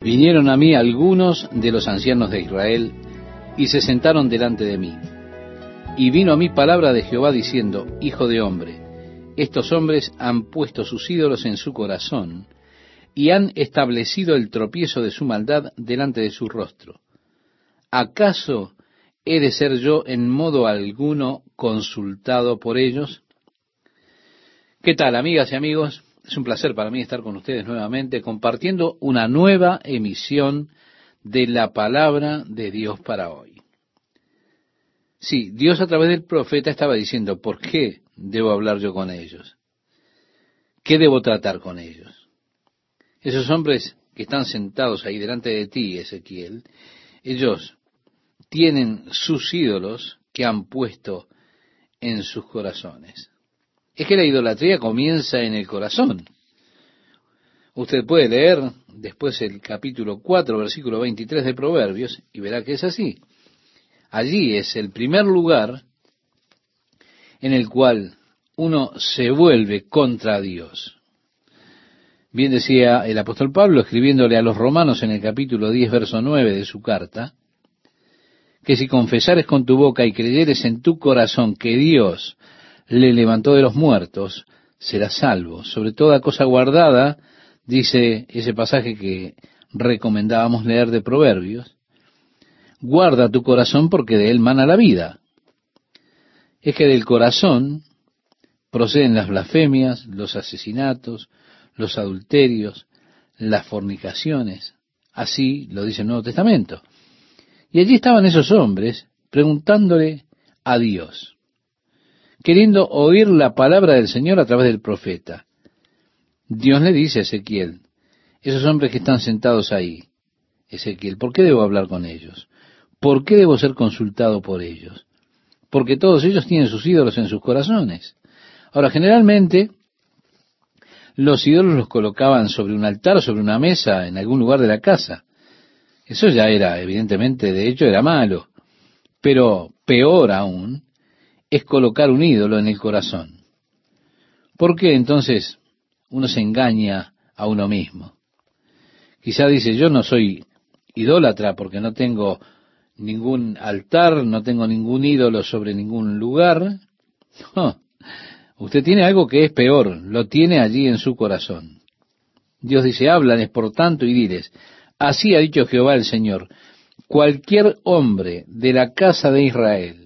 Vinieron a mí algunos de los ancianos de Israel y se sentaron delante de mí. Y vino a mí palabra de Jehová diciendo: Hijo de hombre, estos hombres han puesto sus ídolos en su corazón y han establecido el tropiezo de su maldad delante de su rostro. ¿Acaso he de ser yo en modo alguno consultado por ellos? ¿Qué tal, amigas y amigos? Es un placer para mí estar con ustedes nuevamente compartiendo una nueva emisión de la palabra de Dios para hoy. Sí, Dios a través del profeta estaba diciendo: ¿por qué debo hablar yo con ellos? ¿Qué debo tratar con ellos? Esos hombres que están sentados ahí delante de ti, Ezequiel, ellos tienen sus ídolos que han puesto en sus corazones. Es que la idolatría comienza en el corazón. Usted puede leer después el capítulo 4, versículo 23 de Proverbios, y verá que es así. Allí es el primer lugar en el cual uno se vuelve contra Dios. Bien decía el apóstol Pablo, escribiéndole a los romanos en el capítulo 10, verso 9 de su carta, que si confesares con tu boca y creyeres en tu corazón que Dios le levantó de los muertos, serás salvo. Sobre toda cosa guardada, dice ese pasaje que recomendábamos leer de Proverbios, guarda tu corazón porque de él mana la vida. Es que del corazón proceden las blasfemias, los asesinatos, los adulterios, las fornicaciones. Así lo dice el Nuevo Testamento. Y allí estaban esos hombres preguntándole a Dios, queriendo oír la palabra del Señor a través del profeta. Dios le dice a Ezequiel: esos hombres que están sentados ahí, Ezequiel, ¿por qué debo hablar con ellos? ¿Por qué debo ser consultado por ellos? Porque todos ellos tienen sus ídolos en sus corazones. Ahora, generalmente, los ídolos los colocaban sobre un altar o sobre una mesa en algún lugar de la casa. Eso ya era, evidentemente, de hecho, era malo. Pero peor aún es colocar un ídolo en el corazón. ¿Por qué entonces uno se engaña a uno mismo? Quizá dice: yo no soy idólatra porque no tengo ningún altar, no tengo ningún ídolo sobre ningún lugar. No, usted tiene algo que es peor, lo tiene allí en su corazón. Dios dice: háblales por tanto y diles: así ha dicho Jehová el Señor, cualquier hombre de la casa de Israel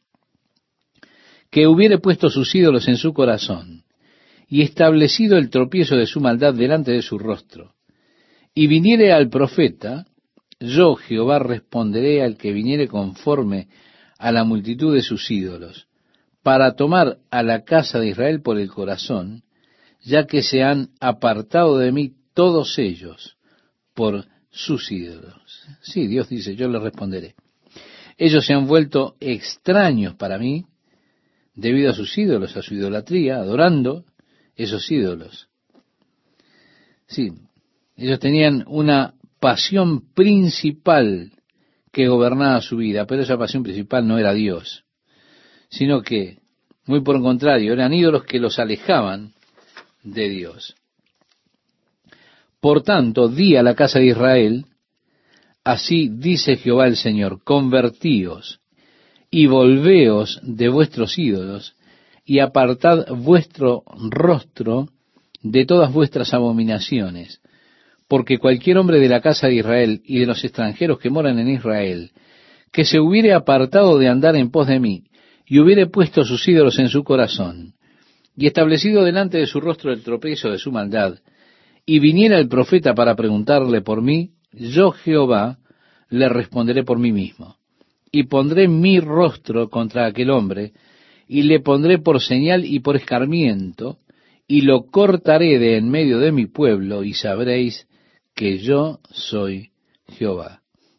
que hubiere puesto sus ídolos en su corazón y establecido el tropiezo de su maldad delante de su rostro, y viniere al profeta, yo Jehová responderé al que viniere conforme a la multitud de sus ídolos, para tomar a la casa de Israel por el corazón, ya que se han apartado de mí todos ellos por sus ídolos. Sí, Dios dice: yo les responderé. Ellos se han vuelto extraños para mí debido a sus ídolos, a su idolatría, adorando esos ídolos. Sí, ellos tenían una pasión principal que gobernaba su vida, pero esa pasión principal no era Dios, sino que, muy por el contrario, eran ídolos que los alejaban de Dios. Por tanto, di a la casa de Israel: así dice Jehová el Señor, convertíos y volveos de vuestros ídolos, y apartad vuestro rostro de todas vuestras abominaciones, porque cualquier hombre de la casa de Israel y de los extranjeros que moran en Israel, que se hubiere apartado de andar en pos de mí, y hubiere puesto sus ídolos en su corazón, y establecido delante de su rostro el tropiezo de su maldad, y viniera el profeta para preguntarle por mí, yo Jehová le responderé por mí mismo, y pondré mi rostro contra aquel hombre, y le pondré por señal y por escarmiento, y lo cortaré de en medio de mi pueblo, y sabréis que yo soy Jehová.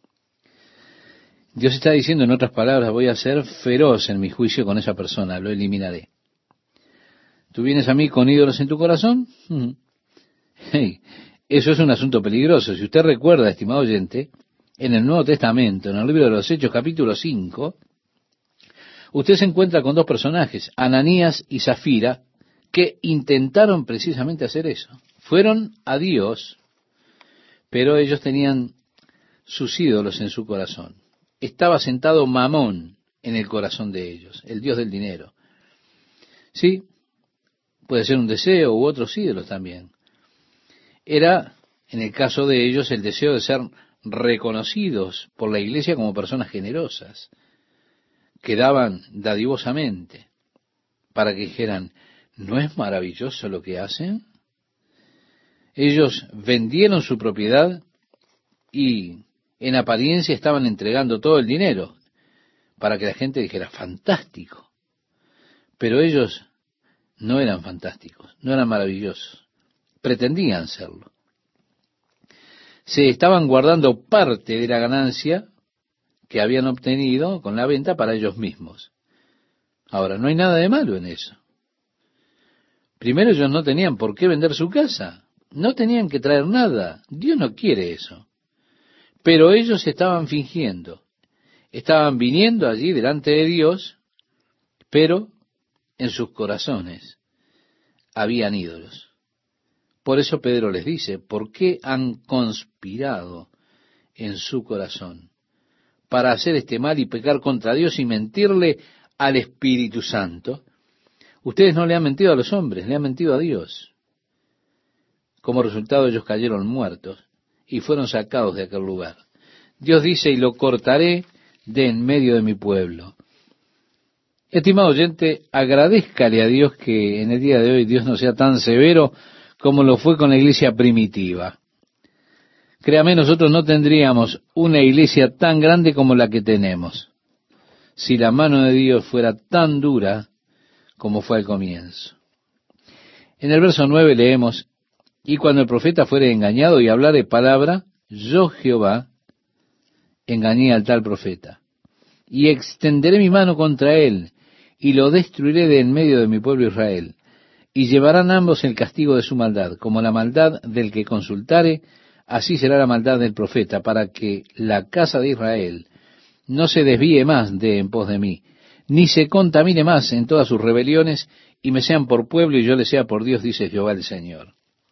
Dios está diciendo, en otras palabras: voy a ser feroz en mi juicio con esa persona, lo eliminaré. ¿Tú vienes a mí con ídolos en tu corazón? Hey, eso es un asunto peligroso. Si usted recuerda, estimado oyente, en el Nuevo Testamento, en el libro de los Hechos, capítulo 5, usted se encuentra con dos personajes, Ananías y Zafira, que intentaron precisamente hacer eso. Fueron a Dios pero ellos tenían sus ídolos en su corazón. Estaba sentado Mamón en el corazón de ellos, el dios del dinero. Sí, puede ser un deseo u otros ídolos también. Era, en el caso de ellos, el deseo de ser reconocidos por la iglesia como personas generosas, que daban dadivosamente, para que dijeran, ¿no es maravilloso lo que hacen? Ellos vendieron su propiedad y en apariencia estaban entregando todo el dinero para que la gente dijera, fantástico. Pero ellos no eran fantásticos, no eran maravillosos, pretendían serlo. Se estaban guardando parte de la ganancia que habían obtenido con la venta para ellos mismos. Ahora, no hay nada de malo en eso. Primero, ellos no tenían por qué vender su casa, no tenían que traer nada, Dios no quiere eso. Pero ellos estaban fingiendo, estaban viniendo allí delante de Dios, pero en sus corazones habían ídolos. Por eso Pedro les dice, ¿por qué han conspirado en su corazón para hacer este mal y pecar contra Dios y mentirle al Espíritu Santo? Ustedes no le han mentido a los hombres, le han mentido a Dios. Como resultado ellos cayeron muertos y fueron sacados de aquel lugar. Dios dice, y lo cortaré de en medio de mi pueblo. Estimado oyente, agradézcale a Dios que en el día de hoy Dios no sea tan severo como lo fue con la iglesia primitiva. Créame, nosotros no tendríamos una iglesia tan grande como la que tenemos, si la mano de Dios fuera tan dura como fue al comienzo. En el verso 9 leemos, y cuando el profeta fuere engañado y hablare palabra, yo Jehová engañé al tal profeta, y extenderé mi mano contra él, y lo destruiré de en medio de mi pueblo Israel, y llevarán ambos el castigo de su maldad, como la maldad del que consultare, así será la maldad del profeta, para que la casa de Israel no se desvíe más de en pos de mí, ni se contamine más en todas sus rebeliones, y me sean por pueblo y yo les sea por Dios, dice Jehová el Señor.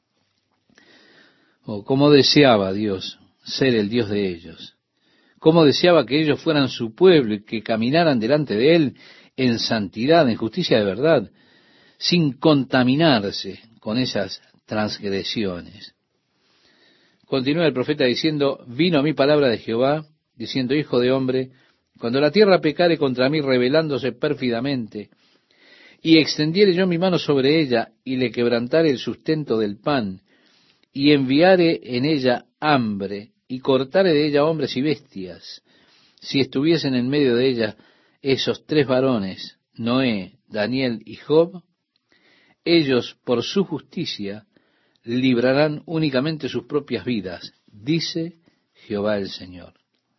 Oh, cómo deseaba Dios ser el Dios de ellos. Cómo deseaba que ellos fueran su pueblo y que caminaran delante de Él en santidad, en justicia de verdad, sin contaminarse con esas transgresiones. Continúa el profeta diciendo, vino a mí palabra de Jehová, diciendo, hijo de hombre, cuando la tierra pecare contra mí rebelándose pérfidamente, y extendiere yo mi mano sobre ella, y le quebrantare el sustento del pan, y enviare en ella hambre, y cortare de ella hombres y bestias, si estuviesen en medio de ella esos tres varones, Noé, Daniel y Job, ellos por su justicia librarán únicamente sus propias vidas, dice Jehová el Señor.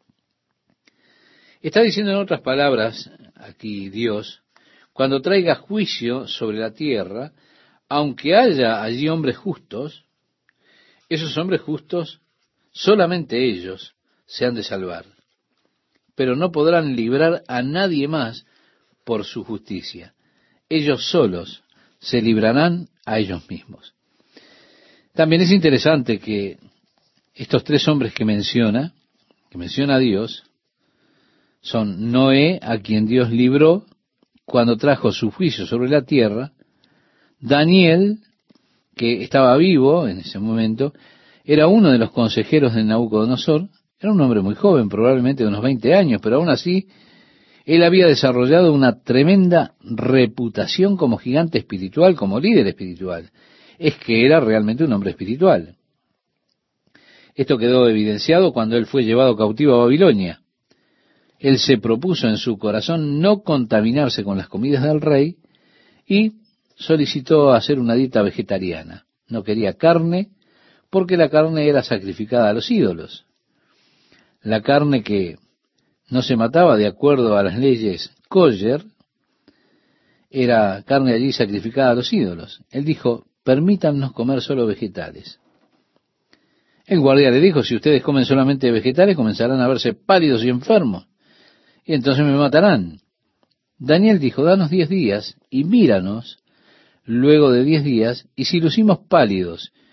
Está diciendo en otras palabras aquí Dios, cuando traiga juicio sobre la tierra, aunque haya allí hombres justos, esos hombres justos, solamente ellos se han de salvar, pero no podrán librar a nadie más por su justicia. Ellos solos se librarán a ellos mismos. También es interesante que estos tres hombres que menciona Dios, son Noé, a quien Dios libró cuando trajo su juicio sobre la tierra, Daniel, que estaba vivo en ese momento, era uno de los consejeros de Nabucodonosor, era un hombre muy joven, probablemente de unos 20 años, pero aún así, él había desarrollado una tremenda reputación como gigante espiritual, como líder espiritual. Es que era realmente un hombre espiritual. Esto quedó evidenciado cuando él fue llevado cautivo a Babilonia. Él se propuso en su corazón no contaminarse con las comidas del rey y solicitó hacer una dieta vegetariana. No quería carne porque la carne era sacrificada a los ídolos. La carne que no se mataba de acuerdo a las leyes kosher era carne allí sacrificada a los ídolos. Él dijo, permítannos comer solo vegetales. El guardia le dijo, si ustedes comen solamente vegetales, comenzarán a verse pálidos y enfermos, y entonces me matarán. Daniel dijo, danos 10 días, y míranos luego de 10 días, y si lucimos pálidos,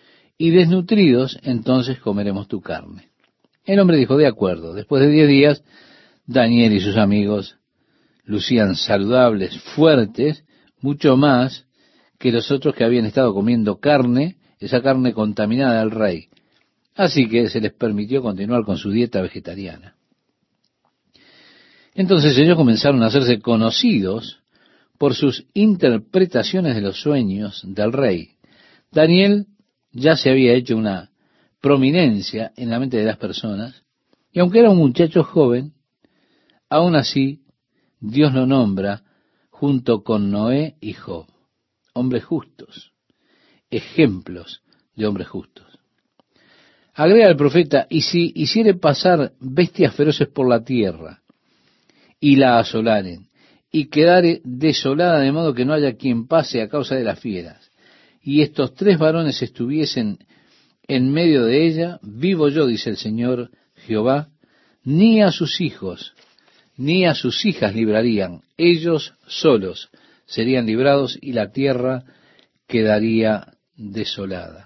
y desnutridos entonces comeremos tu carne. El hombre dijo, de acuerdo. Después de 10 días, Daniel y sus amigos lucían saludables, fuertes, mucho más que los otros que habían estado comiendo carne, esa carne contaminada al rey. Así que se les permitió continuar con su dieta vegetariana. Entonces ellos comenzaron a hacerse conocidos por sus interpretaciones de los sueños del rey. Daniel ya se había hecho una prominencia en la mente de las personas, y aunque era un muchacho joven, aún así Dios lo nombra junto con Noé y Job, hombres justos, ejemplos de hombres justos. Agrega el profeta, y si hiciere pasar bestias feroces por la tierra, y la asolaren, y quedare desolada de modo que no haya quien pase a causa de las fieras, y estos 3 varones estuviesen en medio de ella, vivo yo, dice el Señor Jehová, ni a sus hijos, ni a sus hijas librarían, ellos solos serían librados y la tierra quedaría desolada.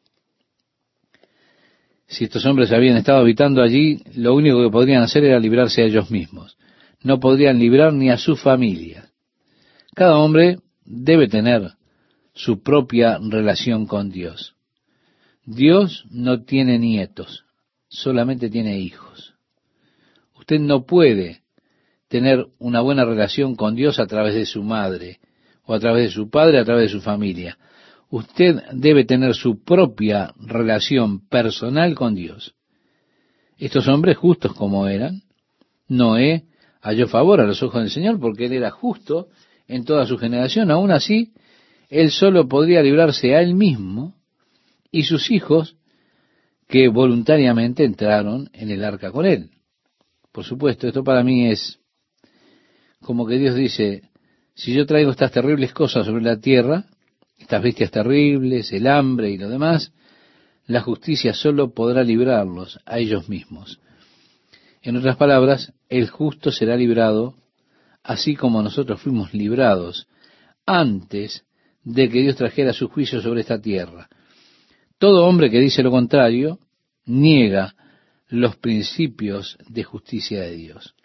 Si estos hombres habían estado habitando allí, lo único que podrían hacer era librarse a ellos mismos. No podrían librar ni a su familia. Cada hombre debe tener su propia relación con Dios. Dios no tiene nietos, solamente tiene hijos. Usted no puede tener una buena relación con Dios a través de su madre, o a través de su padre, a través de su familia. Usted debe tener su propia relación personal con Dios. Estos hombres justos como eran, Noé halló favor a los ojos del Señor porque él era justo en toda su generación. Aún así, él solo podría librarse a él mismo y sus hijos que voluntariamente entraron en el arca con él. Por supuesto, esto para mí es como que Dios dice, si yo traigo estas terribles cosas sobre la tierra, estas bestias terribles, el hambre y lo demás, la justicia solo podrá librarlos a ellos mismos. En otras palabras, el justo será librado, así como nosotros fuimos librados antes de que Dios trajera su juicio sobre esta tierra. Todo hombre que dice lo contrario, niega los principios de justicia de Dios.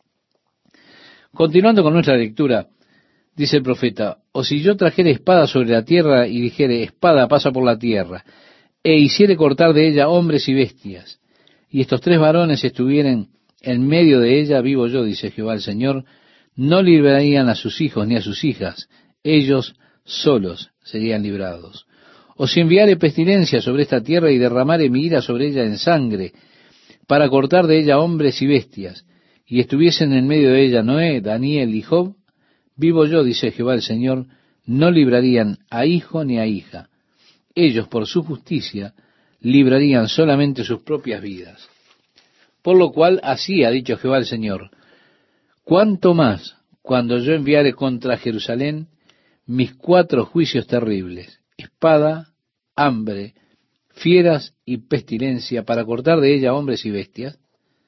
Continuando con nuestra lectura, dice el profeta, o si yo trajere espada sobre la tierra y dijere, espada pasa por la tierra, e hiciere cortar de ella hombres y bestias, y estos 3 varones estuvieren en medio de ella, vivo yo, dice Jehová el Señor, no librarían a sus hijos ni a sus hijas, ellos solos serían librados. O si enviare pestilencia sobre esta tierra y derramare mi ira sobre ella en sangre, para cortar de ella hombres y bestias, y estuviesen en medio de ella Noé, Daniel y Job, vivo yo, dice Jehová el Señor, no librarían a hijo ni a hija. Ellos, por su justicia, librarían solamente sus propias vidas. Por lo cual, así ha dicho Jehová el Señor, cuánto más cuando yo enviare contra Jerusalén mis 4 juicios terribles, espada, hambre, fieras y pestilencia, para cortar de ella hombres y bestias.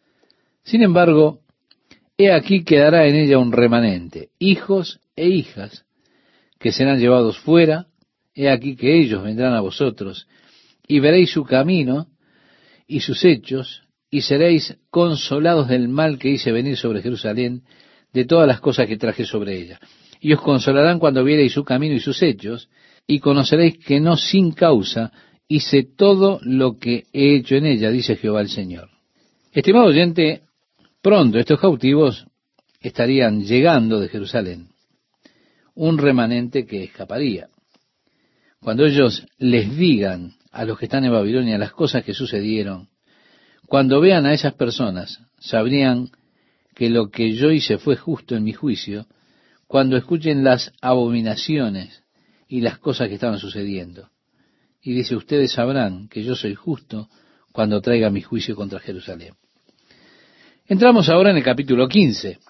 Sin embargo, he aquí quedará en ella un remanente, hijos e hijas, que serán llevados fuera. He aquí que ellos vendrán a vosotros, y veréis su camino y sus hechos, y seréis consolados del mal que hice venir sobre Jerusalén, de todas las cosas que traje sobre ella. Y os consolarán cuando viereis su camino y sus hechos, y conoceréis que no sin causa hice todo lo que he hecho en ella, dice Jehová el Señor. Estimado oyente, pronto estos cautivos estarían llegando de Jerusalén, un remanente que escaparía. Cuando ellos les digan a los que están en Babilonia las cosas que sucedieron, cuando vean a esas personas, sabrían que lo que yo hice fue justo en mi juicio, cuando escuchen las abominaciones y las cosas que estaban sucediendo. Y dice, ustedes sabrán que yo soy justo cuando traiga mi juicio contra Jerusalén. Entramos ahora en el capítulo 15.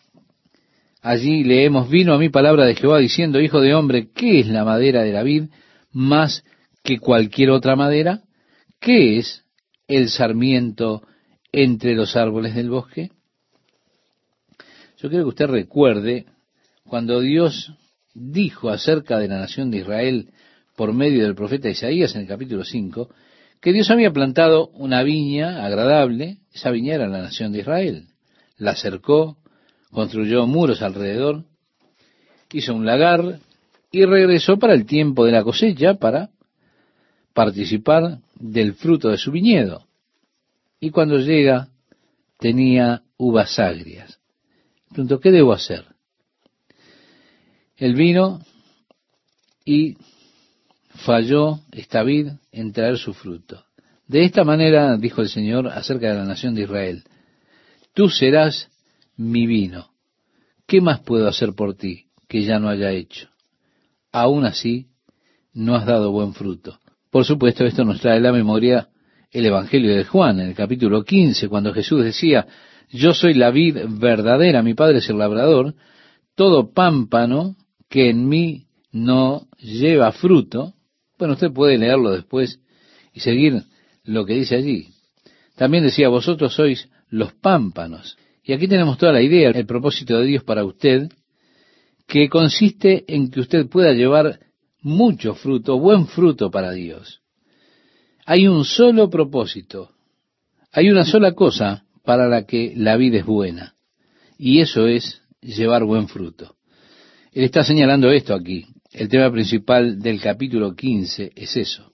Allí leemos, vino a mí palabra de Jehová diciendo, hijo de hombre, ¿qué es la madera de la vid más que cualquier otra madera? ¿Qué es el sarmiento entre los árboles del bosque? Yo quiero que usted recuerde cuando Dios dijo acerca de la nación de Israel por medio del profeta Isaías en el capítulo 5, que Dios había plantado una viña agradable. Esa viña era la nación de Israel. La cercó, construyó muros alrededor, hizo un lagar y regresó para el tiempo de la cosecha para participar del fruto de su viñedo. Y cuando llega, tenía uvas agrias. Preguntó, ¿qué debo hacer? Él vino y falló esta vid en traer su fruto. De esta manera, dijo el Señor acerca de la nación de Israel, tú serás mi vino. ¿Qué más puedo hacer por ti que ya no haya hecho? Aún así, no has dado buen fruto. Por supuesto, esto nos trae a la memoria el Evangelio de Juan, en el capítulo 15, cuando Jesús decía, yo soy la vid verdadera, mi Padre es el labrador, todo pámpano que en mí no lleva fruto. Bueno, usted puede leerlo después y seguir lo que dice allí. También decía, vosotros sois los pámpanos. Y aquí tenemos toda la idea, el propósito de Dios para usted, que consiste en que usted pueda llevar mucho fruto, buen fruto para Dios. Hay un solo propósito, hay una sola cosa para la que la vida es buena, y eso es llevar buen fruto. Él está señalando esto aquí. El tema principal del capítulo 15 es eso.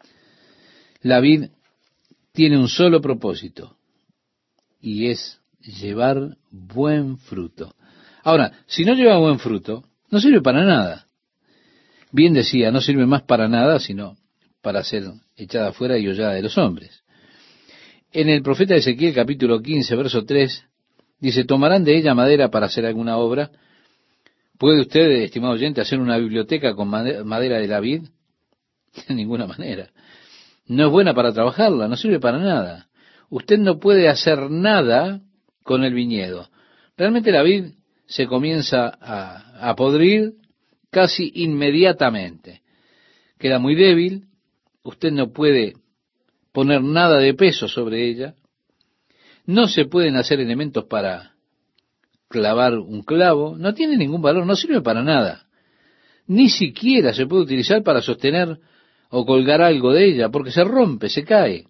La vid tiene un solo propósito, y es llevar buen fruto. Ahora, si no lleva buen fruto, no sirve para nada. Bien decía, no sirve más para nada, sino para ser echada fuera y hollada de los hombres. En el profeta Ezequiel, capítulo 15, verso 3, dice, ¿tomarán de ella madera para hacer alguna obra? ¿Puede usted, estimado oyente, hacer una biblioteca con madera de la vid? De ninguna manera. No es buena para trabajarla, no sirve para nada. Usted no puede hacer nada con el viñedo. Realmente la vid se comienza a podrir casi inmediatamente. Queda muy débil, usted no puede poner nada de peso sobre ella, no se pueden hacer elementos para clavar un clavo, no tiene ningún valor, no sirve para nada. Ni siquiera se puede utilizar para sostener o colgar algo de ella, porque se rompe, se cae.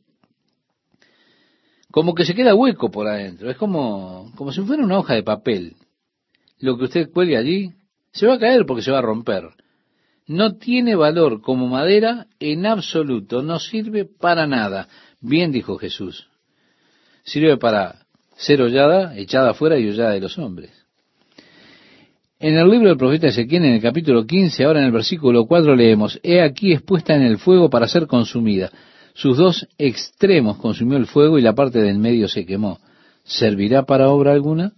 Como que se queda hueco por adentro, es como si fuera una hoja de papel. Lo que usted cuelgue allí se va a caer porque se va a romper. No tiene valor como madera en absoluto, no sirve para nada. Bien dijo Jesús. Sirve para ser hollada, echada afuera y hollada de los hombres. En el libro del profeta Ezequiel, en el capítulo 15, ahora en el versículo 4 leemos, he aquí es puesta en el fuego para ser consumida. Sus dos extremos consumió el fuego y la parte del medio se quemó. ¿Servirá para obra alguna?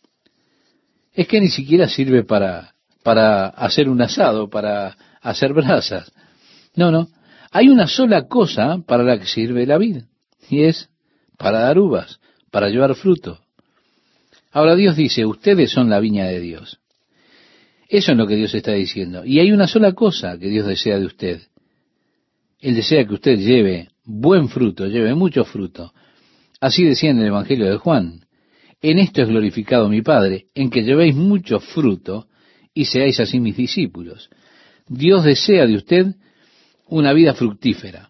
Es que ni siquiera sirve para hacer un asado, para hacer brasas. No. Hay una sola cosa para la que sirve la vid, y es para dar uvas, para llevar fruto. Ahora Dios dice, ustedes son la viña de Dios. Eso es lo que Dios está diciendo. Y hay una sola cosa que Dios desea de usted. Él desea que usted lleve buen fruto, lleve mucho fruto. Así decía en el Evangelio de Juan. En esto es glorificado mi Padre, en que llevéis mucho fruto y seáis así mis discípulos. Dios desea de usted una vida fructífera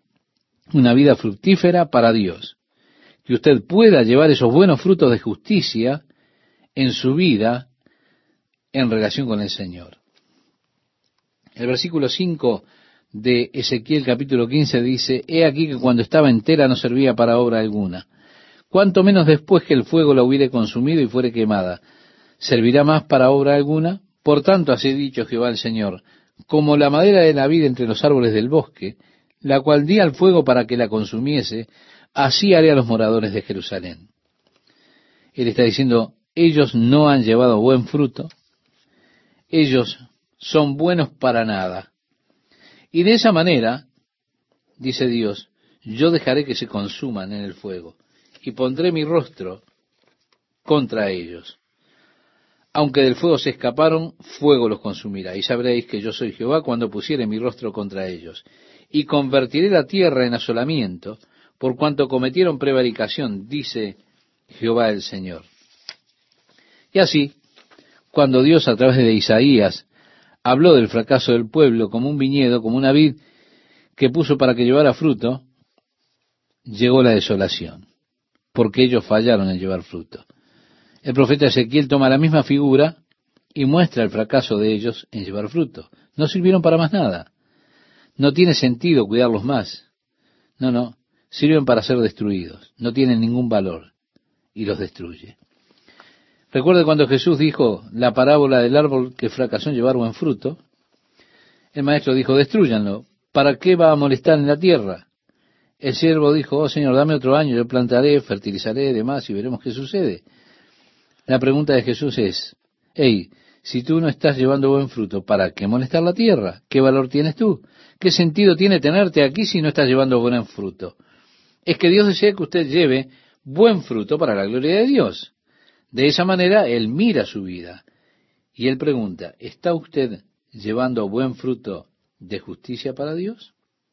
para Dios. Que usted pueda llevar esos buenos frutos de justicia en su vida en relación con el Señor. El versículo 5 de Ezequiel capítulo 15 dice, he aquí que cuando estaba entera no servía para obra alguna. Cuanto menos después que el fuego la hubiere consumido y fuere quemada, ¿servirá más para obra alguna? Por tanto, así ha dicho Jehová el Señor, como la madera de la vid entre los árboles del bosque, la cual di al fuego para que la consumiese, así haré a los moradores de Jerusalén. Él está diciendo, ellos no han llevado buen fruto, ellos son buenos para nada. Y de esa manera, dice Dios, yo dejaré que se consuman en el fuego, y pondré mi rostro contra ellos. Aunque del fuego se escaparon, fuego los consumirá. Y sabréis que yo soy Jehová cuando pusiere mi rostro contra ellos. Y convertiré la tierra en asolamiento, por cuanto cometieron prevaricación, dice Jehová el Señor. Y así, cuando Dios a través de Isaías habló del fracaso del pueblo como un viñedo, como una vid que puso para que llevara fruto, llegó la desolación, porque ellos fallaron en llevar fruto. El profeta Ezequiel toma la misma figura y muestra el fracaso de ellos en llevar fruto. No sirvieron para más nada. No tiene sentido cuidarlos más. No, sirven para ser destruidos. No tienen ningún valor y los destruye. Recuerde cuando Jesús dijo la parábola del árbol que fracasó en llevar buen fruto. El maestro dijo, destrúyanlo. ¿Para qué va a molestar en la tierra? El siervo dijo, oh Señor, dame otro año, yo plantaré, fertilizaré, demás, y veremos qué sucede. La pregunta de Jesús es, si tú no estás llevando buen fruto, ¿para qué molestar la tierra? ¿Qué valor tienes tú? ¿Qué sentido tiene tenerte aquí si no estás llevando buen fruto? Es que Dios desea que usted lleve buen fruto para la gloria de Dios. De esa manera, Él mira su vida y Él pregunta, ¿está usted llevando buen fruto de justicia para Dios?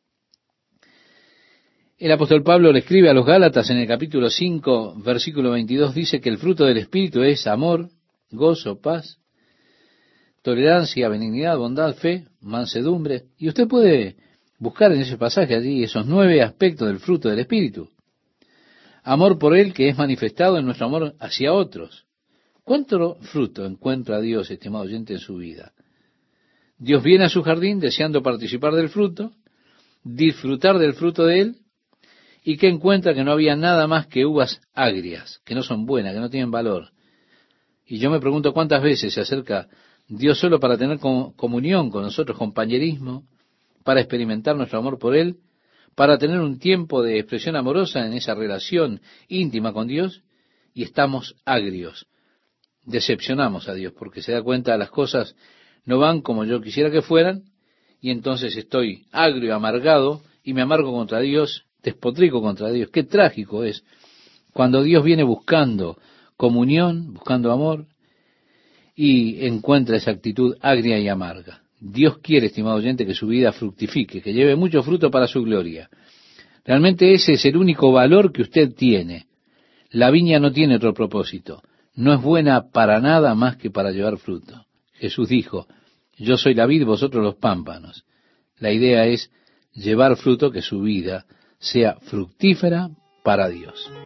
El apóstol Pablo le escribe a los Gálatas en el capítulo 5, versículo 22, dice que el fruto del Espíritu es amor, gozo, paz, tolerancia, benignidad, bondad, fe, mansedumbre. Y usted puede buscar en ese pasaje allí esos 9 aspectos del fruto del Espíritu. Amor por Él que es manifestado en nuestro amor hacia otros. ¿Cuánto fruto encuentra Dios, estimado oyente, en su vida? Dios viene a su jardín deseando participar del fruto, disfrutar del fruto de Él, y que encuentra que no había nada más que uvas agrias, que no son buenas, que no tienen valor. Y yo me pregunto cuántas veces se acerca Dios solo para tener comunión con nosotros, compañerismo, para experimentar nuestro amor por Él, para tener un tiempo de expresión amorosa en esa relación íntima con Dios, y estamos agrios. Decepcionamos a Dios porque se da cuenta las cosas no van como yo quisiera que fueran, y entonces estoy agrio, amargado, y me amargo contra Dios, despotrico contra Dios. Qué trágico es cuando Dios viene buscando comunión, buscando amor, y encuentra esa actitud agria y amarga. Dios quiere, estimado oyente, que su vida fructifique, que lleve mucho fruto para su gloria. Realmente ese es el único valor que usted tiene. La viña no tiene otro propósito. No es buena para nada más que para llevar fruto. Jesús dijo, yo soy la vid, vosotros los pámpanos. La idea es llevar fruto, que su vida sea fructífera para Dios.